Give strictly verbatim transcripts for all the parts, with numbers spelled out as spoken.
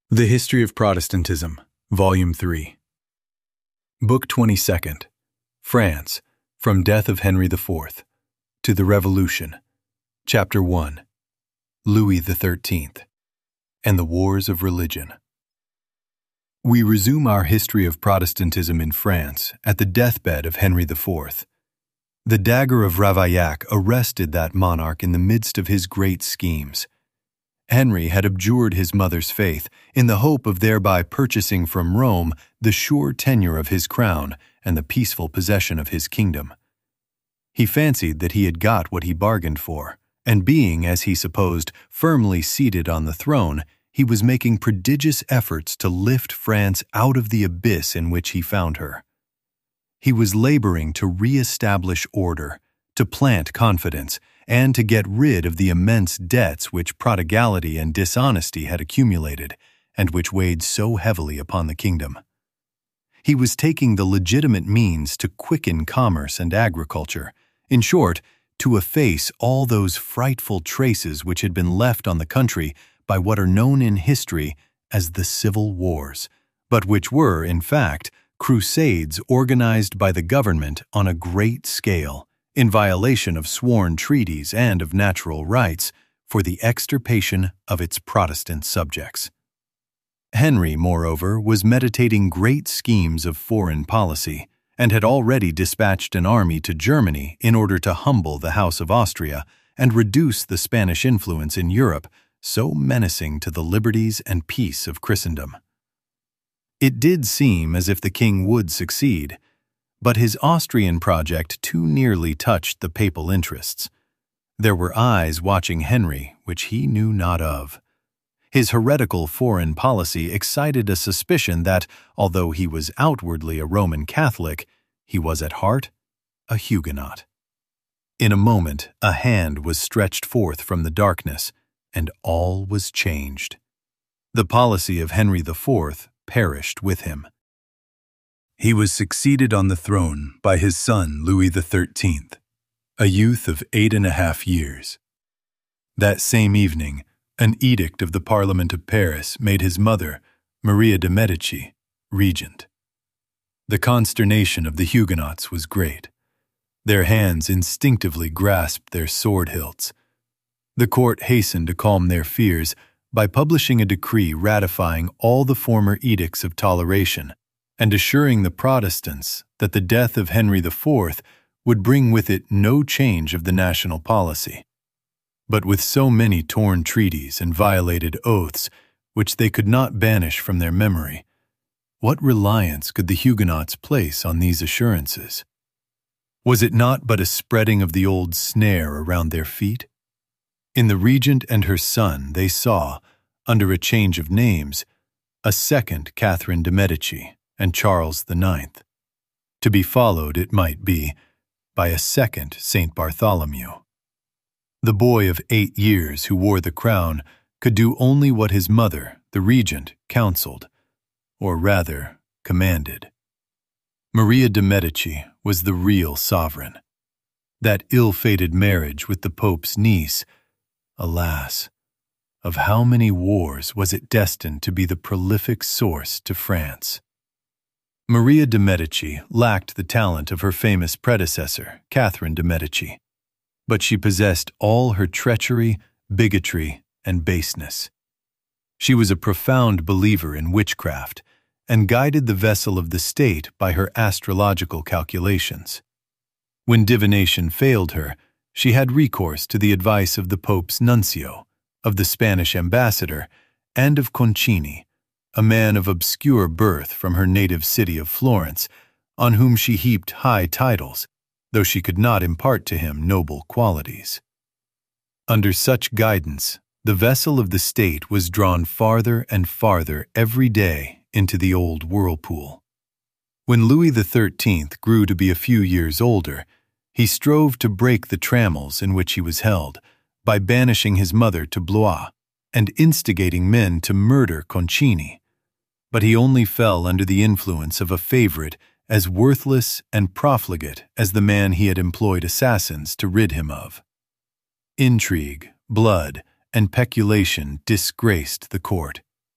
The History of Protestantism, Volume three. Book twenty-second. France, From Death of Henry the Fourth to the Revolution. Chapter one. Louis the Thirteenth and the Wars of Religion. We resume our history of Protestantism in France at the deathbed of Henry the Fourth. The dagger of Ravaillac arrested that monarch in the midst of his great schemes. Henry had abjured his mother's faith in the hope of thereby purchasing from Rome the sure tenure of his crown and the peaceful possession of his kingdom. He fancied that he had got what he bargained for, and being, as he supposed, firmly seated on the throne, he was making prodigious efforts to lift France out of the abyss in which he found her. He was laboring to re-establish order, to plant confidence, and to get rid of the immense debts which prodigality and dishonesty had accumulated, and which weighed so heavily upon the kingdom. He was taking the legitimate means to quicken commerce and agriculture, in short, to efface all those frightful traces which had been left on the country by what are known in history as the Civil Wars, but which were, in fact, crusades organized by the government on a great scale, in violation of sworn treaties and of natural rights, for the extirpation of its Protestant subjects. Henry, moreover, was meditating great schemes of foreign policy, and had already dispatched an army to Germany in order to humble the House of Austria and reduce the Spanish influence in Europe, so menacing to the liberties and peace of Christendom. It did seem as if the king would succeed, but his Austrian project too nearly touched the papal interests. There were eyes watching Henry which he knew not of. His heretical foreign policy excited a suspicion that, although he was outwardly a Roman Catholic, he was at heart a Huguenot. In a moment, a hand was stretched forth from the darkness, and all was changed. The policy of Henry the Fourth perished with him. He was succeeded on the throne by his son Louis the Thirteenth, a youth of eight and a half years. That same evening, an edict of the Parliament of Paris made his mother, Maria de Medici, regent. The consternation of the Huguenots was great. Their hands instinctively grasped their sword hilts. The court hastened to calm their fears by publishing a decree ratifying all the former edicts of toleration and assuring the Protestants that the death of Henry the Fourth would bring with it no change of the national policy. But with so many torn treaties and violated oaths, which they could not banish from their memory, what reliance could the Huguenots place on these assurances? Was it not but a spreading of the old snare around their feet? In the regent and her son they saw, under a change of names, a second Catherine de Medici and Charles the Ninth, to be followed, it might be, by a second Saint Bartholomew. The boy of eight years who wore the crown could do only what his mother, the regent, counseled, or rather, commanded. Maria de Medici was the real sovereign. That ill-fated marriage with the Pope's niece, alas, of how many wars was it destined to be the prolific source to France? Maria de Medici lacked the talent of her famous predecessor, Catherine de Medici, but she possessed all her treachery, bigotry, and baseness. She was a profound believer in witchcraft and guided the vessel of the state by her astrological calculations. When divination failed her, she had recourse to the advice of the Pope's nuncio, of the Spanish ambassador, and of Concini, a man of obscure birth from her native city of Florence, on whom she heaped high titles, though she could not impart to him noble qualities. Under such guidance, the vessel of the state was drawn farther and farther every day into the old whirlpool. When Louis the Thirteenth grew to be a few years older, he strove to break the trammels in which he was held by banishing his mother to Blois and instigating men to murder Concini, but he only fell under the influence of a favorite as worthless and profligate as the man he had employed assassins to rid him of. Intrigue, blood, and peculation disgraced the court.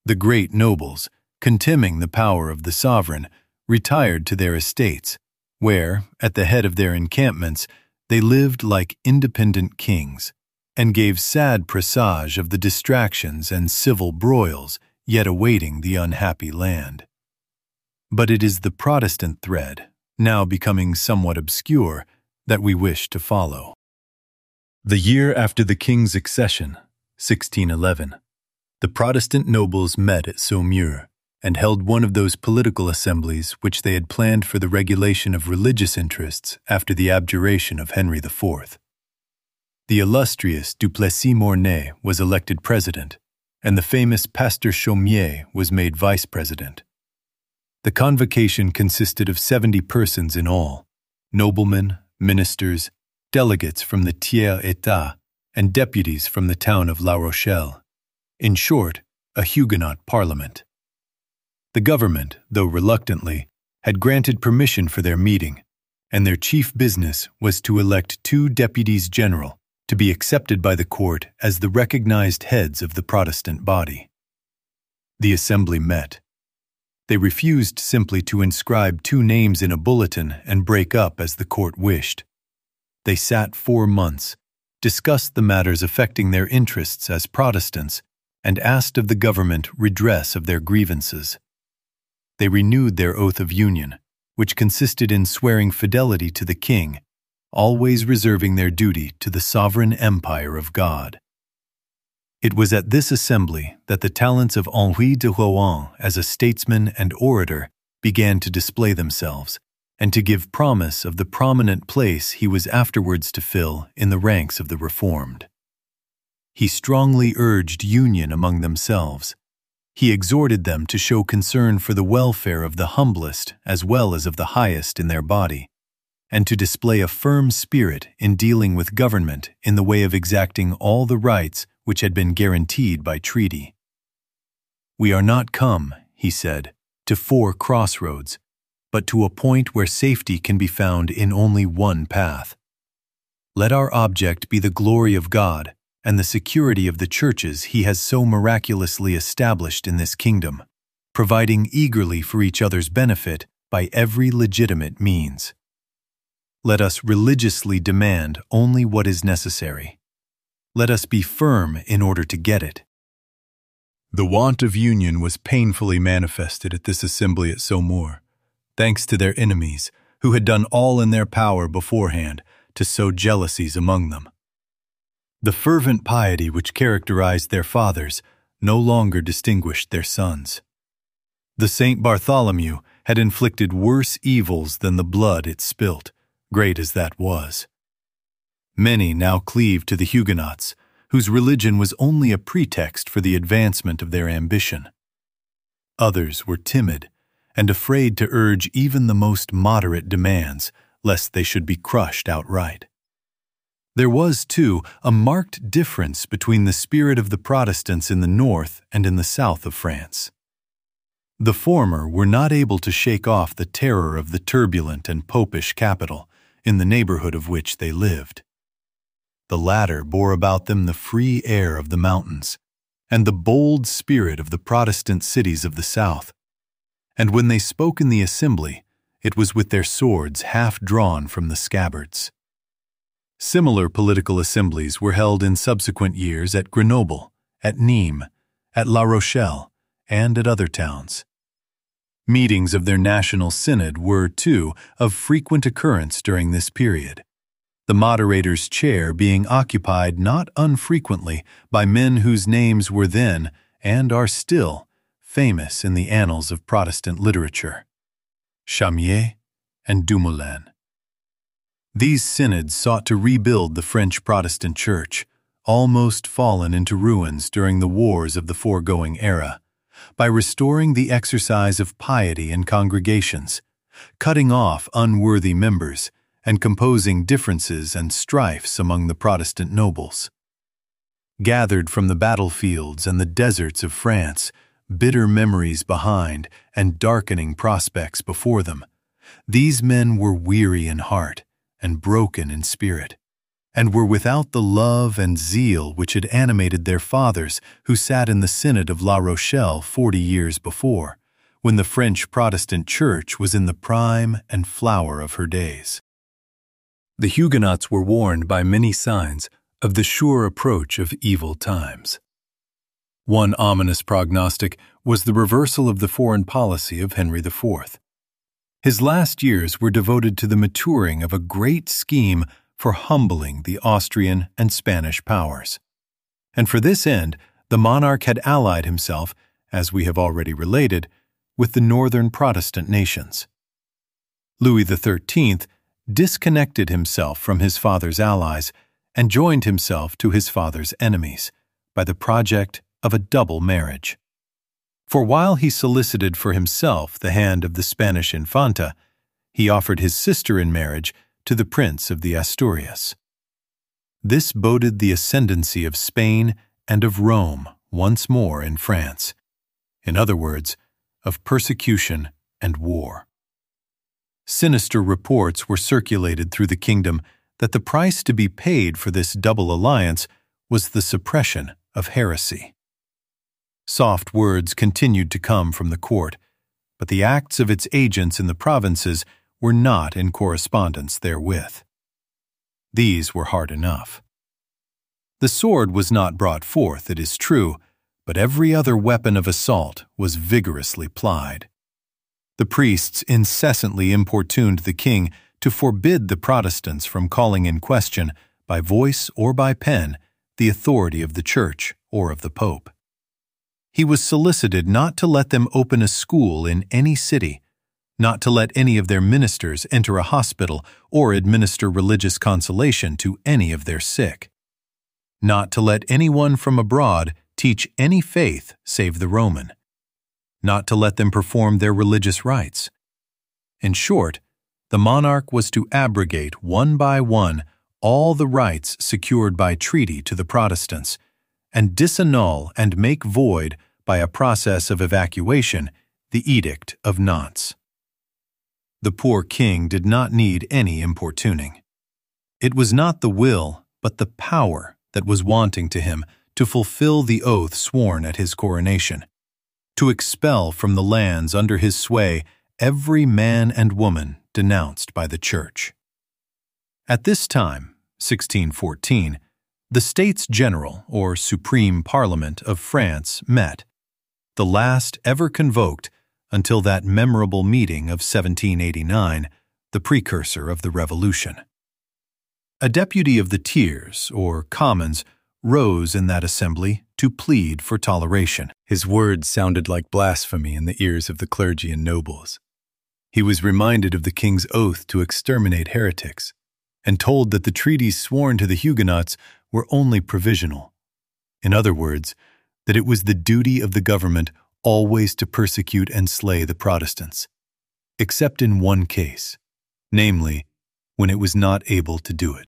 The great nobles, contemning the power of the sovereign, retired to their estates, where, at the head of their encampments, they lived like independent kings, and gave sad presage of the distractions and civil broils yet awaiting the unhappy land. But it is the Protestant thread, now becoming somewhat obscure, that we wish to follow. The year after the king's accession, sixteen eleven, the Protestant nobles met at Saumur and held one of those political assemblies which they had planned for the regulation of religious interests after the abjuration of Henry the Fourth. The illustrious Duplessis Mornay was elected president, and the famous Pastor Chaumier was made vice president. The convocation consisted of seventy persons in all, noblemen, ministers, delegates from the Tiers-État, and deputies from the town of La Rochelle. In short, a Huguenot parliament. The government, though reluctantly, had granted permission for their meeting, and their chief business was to elect two deputies general to be accepted by the court as the recognized heads of the Protestant body. The assembly met. They refused simply to inscribe two names in a bulletin and break up as the court wished. They sat four months, discussed the matters affecting their interests as Protestants, and asked of the government redress of their grievances. They renewed their oath of union, which consisted in swearing fidelity to the king, always reserving their duty to the sovereign empire of God. It was at this assembly that the talents of Henri de Rohan as a statesman and orator began to display themselves, and to give promise of the prominent place he was afterwards to fill in the ranks of the Reformed. He strongly urged union among themselves. He exhorted them to show concern for the welfare of the humblest as well as of the highest in their body, and to display a firm spirit in dealing with government in the way of exacting all the rights which had been guaranteed by treaty. "We are not come," he said, "to four crossroads, but to a point where safety can be found in only one path. Let our object be the glory of God and the security of the churches he has so miraculously established in this kingdom, providing eagerly for each other's benefit by every legitimate means. Let us religiously demand only what is necessary. Let us be firm in order to get it." The want of union was painfully manifested at this assembly at Saumur, thanks to their enemies, who had done all in their power beforehand to sow jealousies among them. The fervent piety which characterized their fathers no longer distinguished their sons. The Saint Bartholomew had inflicted worse evils than the blood it spilt, great as that was. Many now cleaved to the Huguenots, whose religion was only a pretext for the advancement of their ambition. Others were timid and afraid to urge even the most moderate demands, lest they should be crushed outright. There was, too, a marked difference between the spirit of the Protestants in the north and in the south of France. The former were not able to shake off the terror of the turbulent and popish capital, in the neighborhood of which they lived. The latter bore about them the free air of the mountains, and the bold spirit of the Protestant cities of the south, and when they spoke in the assembly, it was with their swords half drawn from the scabbards. Similar political assemblies were held in subsequent years at Grenoble, at Nîmes, at La Rochelle, and at other towns. Meetings of their national synod were, too, of frequent occurrence during this period, the moderator's chair being occupied not unfrequently by men whose names were then, and are still, famous in the annals of Protestant literature: Chaumier and Dumoulin. These synods sought to rebuild the French Protestant Church, almost fallen into ruins during the wars of the foregoing era, by restoring the exercise of piety in congregations, cutting off unworthy members, and composing differences and strifes among the Protestant nobles. Gathered from the battlefields and the deserts of France, bitter memories behind and darkening prospects before them, these men were weary in heart and broken in spirit, and were without the love and zeal which had animated their fathers who sat in the Synod of La Rochelle forty years before, when the French Protestant Church was in the prime and flower of her days. The Huguenots were warned by many signs of the sure approach of evil times. One ominous prognostic was the reversal of the foreign policy of Henry the Fourth. His last years were devoted to the maturing of a great scheme for humbling the Austrian and Spanish powers. And for this end, the monarch had allied himself, as we have already related, with the northern Protestant nations. Louis the Thirteenth disconnected himself from his father's allies and joined himself to his father's enemies by the project of a double marriage. For while he solicited for himself the hand of the Spanish Infanta, he offered his sister in marriage to the Prince of the Asturias. This boded the ascendancy of Spain and of Rome once more in France. In other words, of persecution and war. Sinister reports were circulated through the kingdom that the price to be paid for this double alliance was the suppression of heresy. Soft words continued to come from the court, but the acts of its agents in the provinces were not in correspondence therewith. These were hard enough. The sword was not brought forth, it is true, but every other weapon of assault was vigorously plied. The priests incessantly importuned the king to forbid the Protestants from calling in question, by voice or by pen, the authority of the Church or of the Pope. He was solicited not to let them open a school in any city, not to let any of their ministers enter a hospital or administer religious consolation to any of their sick, not to let anyone from abroad teach any faith save the Roman, not to let them perform their religious rites. In short, the monarch was to abrogate one by one all the rights secured by treaty to the Protestants, and disannul and make void, by a process of evacuation, the Edict of Nantes. The poor king did not need any importuning. It was not the will, but the power that was wanting to him to fulfill the oath sworn at his coronation, to expel from the lands under his sway every man and woman denounced by the Church. At this time, sixteen fourteen, the States General, or Supreme Parliament of France, met, the last ever convoked until that memorable meeting of seventeen eighty-nine, the precursor of the Revolution. A deputy of the Tiers, or Commons, rose in that assembly to plead for toleration. His words sounded like blasphemy in the ears of the clergy and nobles. He was reminded of the king's oath to exterminate heretics, and told that the treaties sworn to the Huguenots were only provisional. In other words, that it was the duty of the government always to persecute and slay the Protestants, except in one case, namely, when it was not able to do it.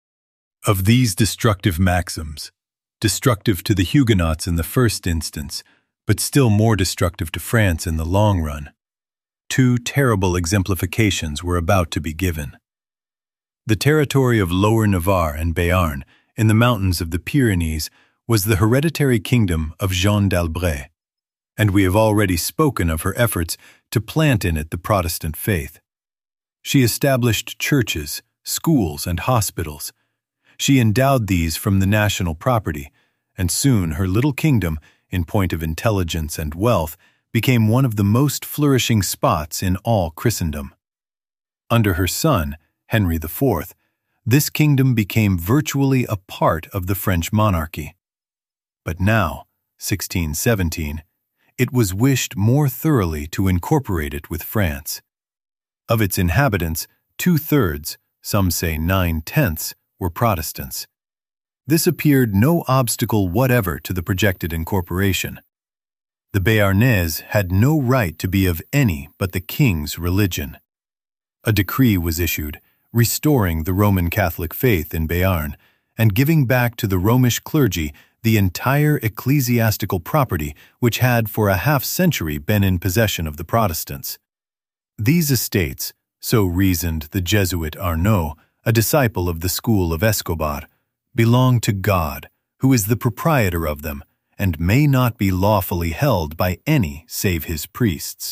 Of these destructive maxims, destructive to the Huguenots in the first instance, but still more destructive to France in the long run, two terrible exemplifications were about to be given. The territory of Lower Navarre and Béarn in the mountains of the Pyrenees was the hereditary kingdom of Jeanne d'Albret, and we have already spoken of her efforts to plant in it the Protestant faith. She established churches, schools, and hospitals. She endowed these from the national property, and soon her little kingdom, in point of intelligence and wealth, became one of the most flourishing spots in all Christendom. Under her son, Henry the Fourth, this kingdom became virtually a part of the French monarchy. But now, sixteen seventeen, it was wished more thoroughly to incorporate it with France. Of its inhabitants, two-thirds, some say nine-tenths, were Protestants. This appeared no obstacle whatever to the projected incorporation. The Béarnais had no right to be of any but the king's religion. A decree was issued, restoring the Roman Catholic faith in Béarn and giving back to the Romish clergy the entire ecclesiastical property which had for a half-century been in possession of the Protestants. These estates, so reasoned the Jesuit Arnaud, a disciple of the school of Escobar, belong to God, who is the proprietor of them, and may not be lawfully held by any save his priests.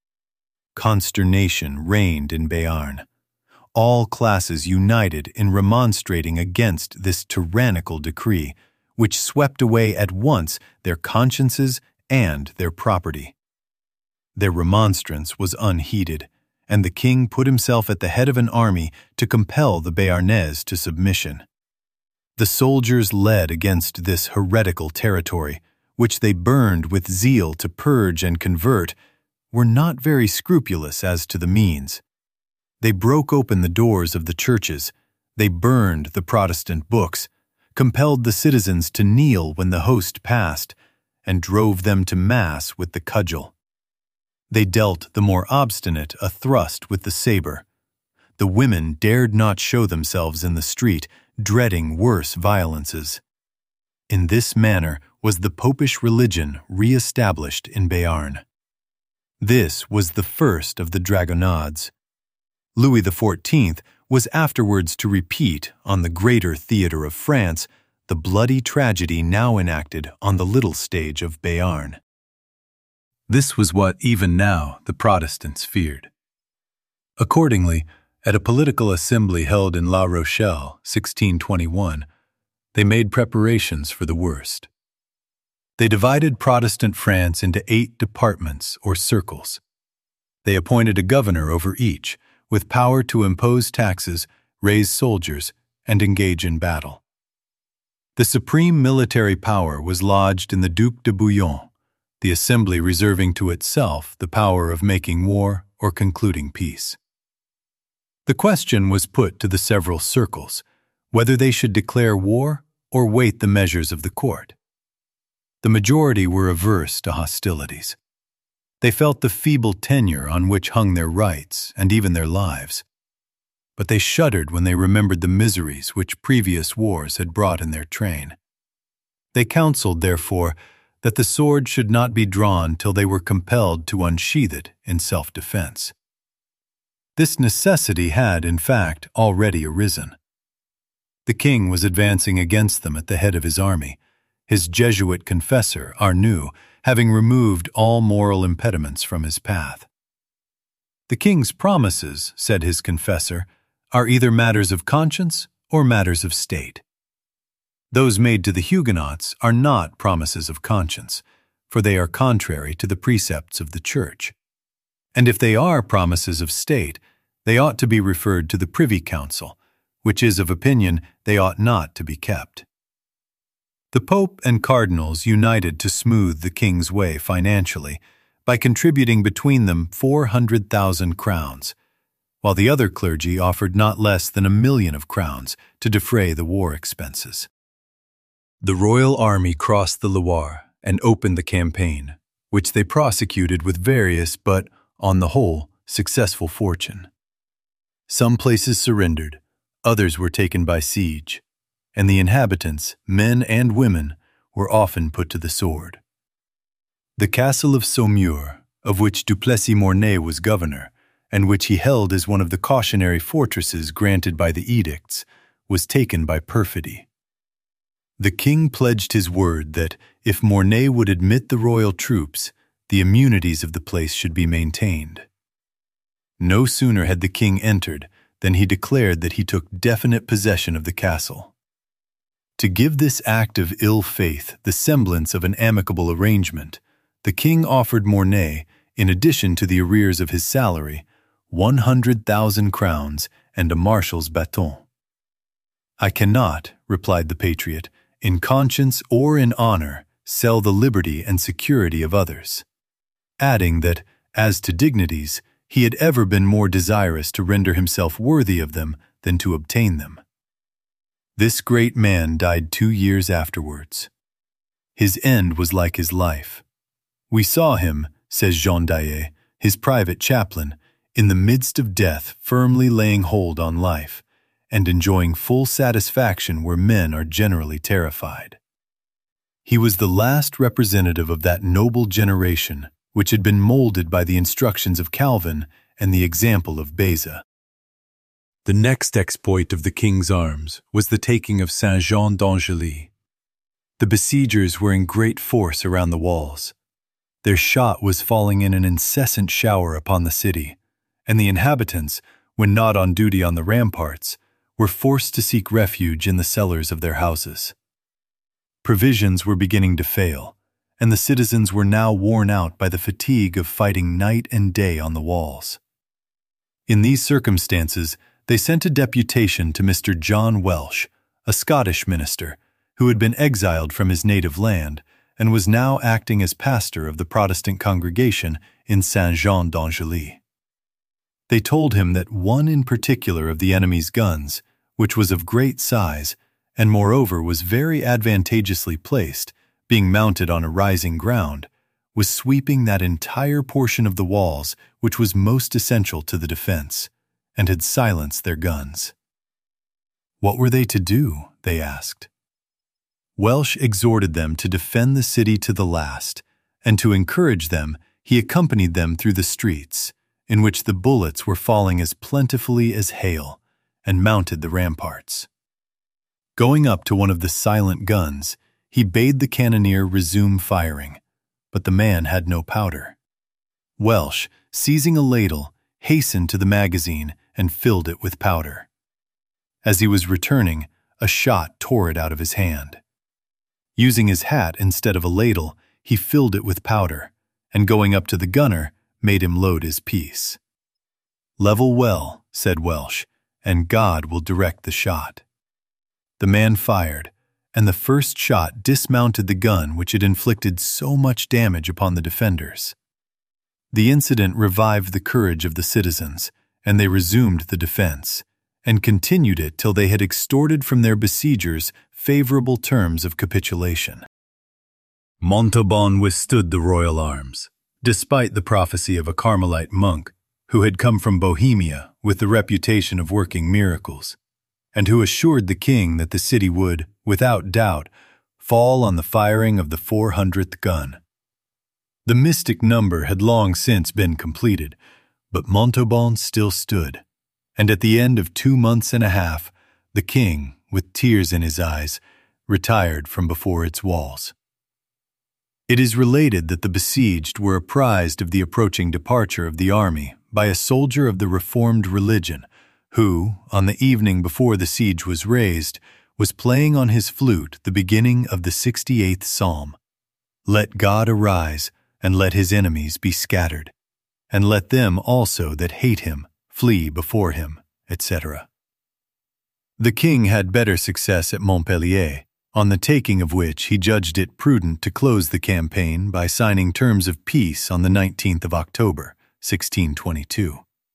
Consternation reigned in Béarn. All classes united in remonstrating against this tyrannical decree, which swept away at once their consciences and their property. Their remonstrance was unheeded, and the king put himself at the head of an army to compel the Béarnais to submission. The soldiers led against this heretical territory, which they burned with zeal to purge and convert, were not very scrupulous as to the means. They broke open the doors of the churches, they burned the Protestant books, compelled the citizens to kneel when the host passed, and drove them to mass with the cudgel. They dealt the more obstinate a thrust with the saber. The women dared not show themselves in the street, dreading worse violences. In this manner was the popish religion re-established in Béarn. This was the first of the dragonnades. Louis the Fourteenth was afterwards to repeat, on the greater theatre of France, the bloody tragedy now enacted on the little stage of Béarn. This was what even now the Protestants feared. Accordingly, at a political assembly held in La Rochelle, sixteen twenty-one, they made preparations for the worst. They divided Protestant France into eight departments or circles. They appointed a governor over each, with power to impose taxes, raise soldiers, and engage in battle. The supreme military power was lodged in the Duc de Bouillon, the assembly reserving to itself the power of making war or concluding peace. The question was put to the several circles, whether they should declare war or wait the measures of the court. The majority were averse to hostilities. They felt the feeble tenure on which hung their rights and even their lives. But they shuddered when they remembered the miseries which previous wars had brought in their train. They counseled, therefore, that the sword should not be drawn till they were compelled to unsheath it in self-defense. This necessity had, in fact, already arisen. The king was advancing against them at the head of his army, his Jesuit confessor, Arnoux, having removed all moral impediments from his path. The king's promises, said his confessor, are either matters of conscience or matters of state. Those made to the Huguenots are not promises of conscience, for they are contrary to the precepts of the Church. And if they are promises of state, they ought to be referred to the Privy Council, which is of opinion they ought not to be kept. The Pope and cardinals united to smooth the king's way financially by contributing between them four hundred thousand crowns, while the other clergy offered not less than a million of crowns to defray the war expenses. The royal army crossed the Loire and opened the campaign, which they prosecuted with various but, on the whole, successful fortune. Some places surrendered, others were taken by siege, and the inhabitants, men and women, were often put to the sword. The castle of Saumur, of which Duplessis Mornay was governor, and which he held as one of the cautionary fortresses granted by the edicts, was taken by perfidy. The king pledged his word that, if Mornay would admit the royal troops, the immunities of the place should be maintained. No sooner had the king entered than he declared that he took definite possession of the castle. To give this act of ill faith the semblance of an amicable arrangement, the king offered Mornay, in addition to the arrears of his salary, one hundred thousand crowns and a marshal's baton. "I cannot," replied the patriot, "in conscience or in honor, sell the liberty and security of others," adding that, as to dignities, he had ever been more desirous to render himself worthy of them than to obtain them. This great man died two years afterwards. His end was like his life. We saw him, says Jean Daillet, his private chaplain, in the midst of death firmly laying hold on life, and enjoying full satisfaction where men are generally terrified. He was the last representative of that noble generation which had been molded by the instructions of Calvin and the example of Beza. The The next exploit of the king's arms was the taking of Saint-Jean d'Angely. The besiegers were in great force around the walls. Their shot was falling in an incessant shower upon the city, and the inhabitants, when not on duty on the ramparts, were forced to seek refuge in the cellars of their houses. Provisions were beginning to fail, and the citizens were now worn out by the fatigue of fighting night and day on the walls. In these circumstances, they sent a deputation to Mister John Welsh, a Scottish minister, who had been exiled from his native land and was now acting as pastor of the Protestant congregation in Saint-Jean d'Angely. They told him that one in particular of the enemy's guns, which was of great size, and moreover was very advantageously placed, being mounted on a rising ground, was sweeping that entire portion of the walls which was most essential to the defense, and had silenced their guns. What were they to do, they asked. Welsh exhorted them to defend the city to the last, and to encourage them, he accompanied them through the streets, in which the bullets were falling as plentifully as hail, and mounted the ramparts. Going up to one of the silent guns, he bade the cannoneer resume firing, but the man had no powder. Welsh, seizing a ladle, hastened to the magazine and filled it with powder. As he was returning, a shot tore it out of his hand. Using his hat instead of a ladle, he filled it with powder, and going up to the gunner, made him load his piece. "Level well," said Welsh, "and God will direct the shot." The man fired, and the first shot dismounted the gun which had inflicted so much damage upon the defenders. The incident revived the courage of the citizens, and they resumed the defense, and continued it till they had extorted from their besiegers favorable terms of capitulation. Montauban withstood the royal arms, despite the prophecy of a Carmelite monk who had come from Bohemia with the reputation of working miracles, and who assured the king that the city would, without doubt, fall on the firing of the four hundredth gun. The mystic number had long since been completed, but Montauban still stood, and at the end of two months and a half, the king, with tears in his eyes, retired from before its walls. It is related that the besieged were apprised of the approaching departure of the army by a soldier of the Reformed religion, who, on the evening before the siege was raised, was playing on his flute the beginning of the sixty-eighth Psalm. "Let God arise, and let his enemies be scattered, and let them also that hate him flee before him," et cetera. The king had better success at Montpellier, on the taking of which he judged it prudent to close the campaign by signing terms of peace on the nineteenth of October, sixteen twenty-two.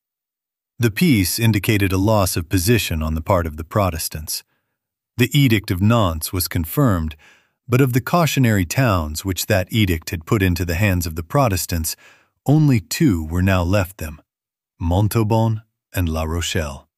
The peace indicated a loss of position on the part of the Protestants. The Edict of Nantes was confirmed, but of the cautionary towns which that edict had put into the hands of the Protestants, only two were now left them, Montauban and La Rochelle.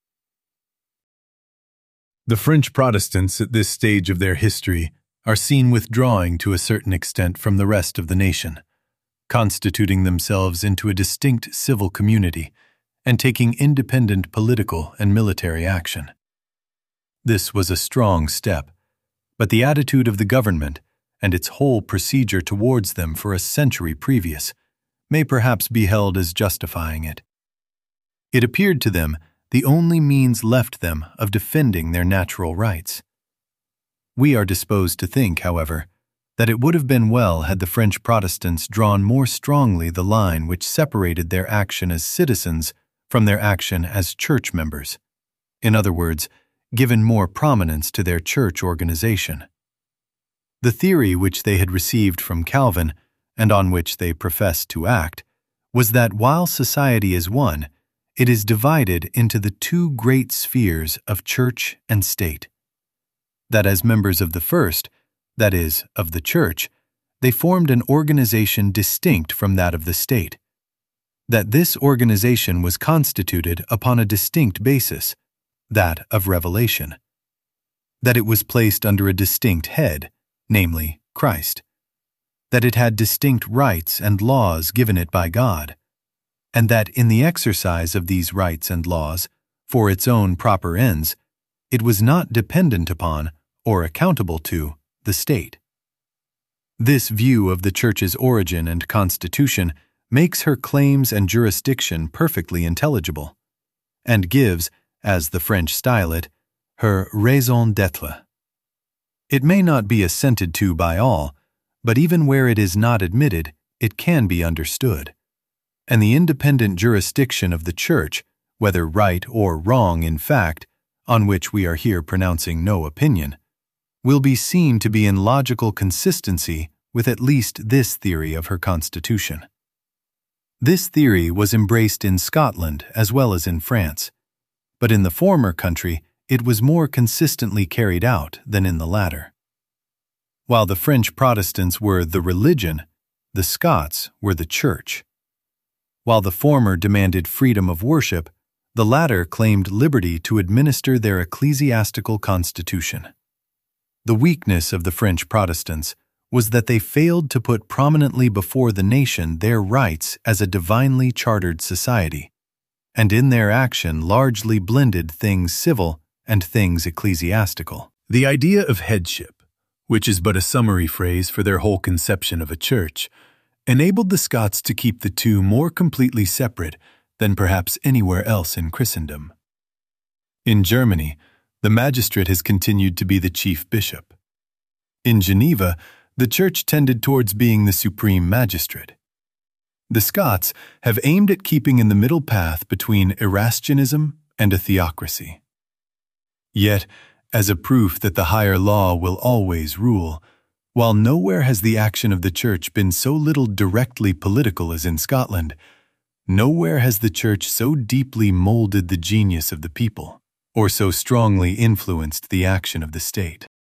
The French Protestants at this stage of their history are seen withdrawing to a certain extent from the rest of the nation, constituting themselves into a distinct civil community and taking independent political and military action. This was a strong step, but the attitude of the government and its whole procedure towards them for a century previous may perhaps be held as justifying it. It appeared to them the only means left them of defending their natural rights. We are disposed to think, however, that it would have been well had the French Protestants drawn more strongly the line which separated their action as citizens from their action as church members. In other words, given more prominence to their church organization. The theory which they had received from Calvin, and on which they professed to act, was that while society is one, it is divided into the two great spheres of church and state. That as members of the first, that is, of the church, they formed an organization distinct from that of the state. That this organization was constituted upon a distinct basis, that of revelation. That it was placed under a distinct head, namely, Christ. That it had distinct rights and laws given it by God, and that in the exercise of these rights and laws, for its own proper ends, it was not dependent upon or accountable to the state. This view of the Church's origin and constitution makes her claims and jurisdiction perfectly intelligible, and gives, as the French style it, her raison d'être. It may not be assented to by all, but even where it is not admitted, it can be understood. And the independent jurisdiction of the Church, whether right or wrong in fact, on which we are here pronouncing no opinion, will be seen to be in logical consistency with at least this theory of her constitution. This theory was embraced in Scotland as well as in France, but in the former country it was more consistently carried out than in the latter. While the French Protestants were the religion, the Scots were the Church. While the former demanded freedom of worship, the latter claimed liberty to administer their ecclesiastical constitution. The weakness of the French Protestants was that they failed to put prominently before the nation their rights as a divinely chartered society, and in their action largely blended things civil and things ecclesiastical. The idea of headship, which is but a summary phrase for their whole conception of a church, enabled the Scots to keep the two more completely separate than perhaps anywhere else in Christendom. In Germany, the magistrate has continued to be the chief bishop. In Geneva, the Church tended towards being the supreme magistrate. The Scots have aimed at keeping in the middle path between Erastianism and a theocracy. Yet, as a proof that the higher law will always rule, while nowhere has the action of the Church been so little directly political as in Scotland, nowhere has the Church so deeply molded the genius of the people, or so strongly influenced the action of the state.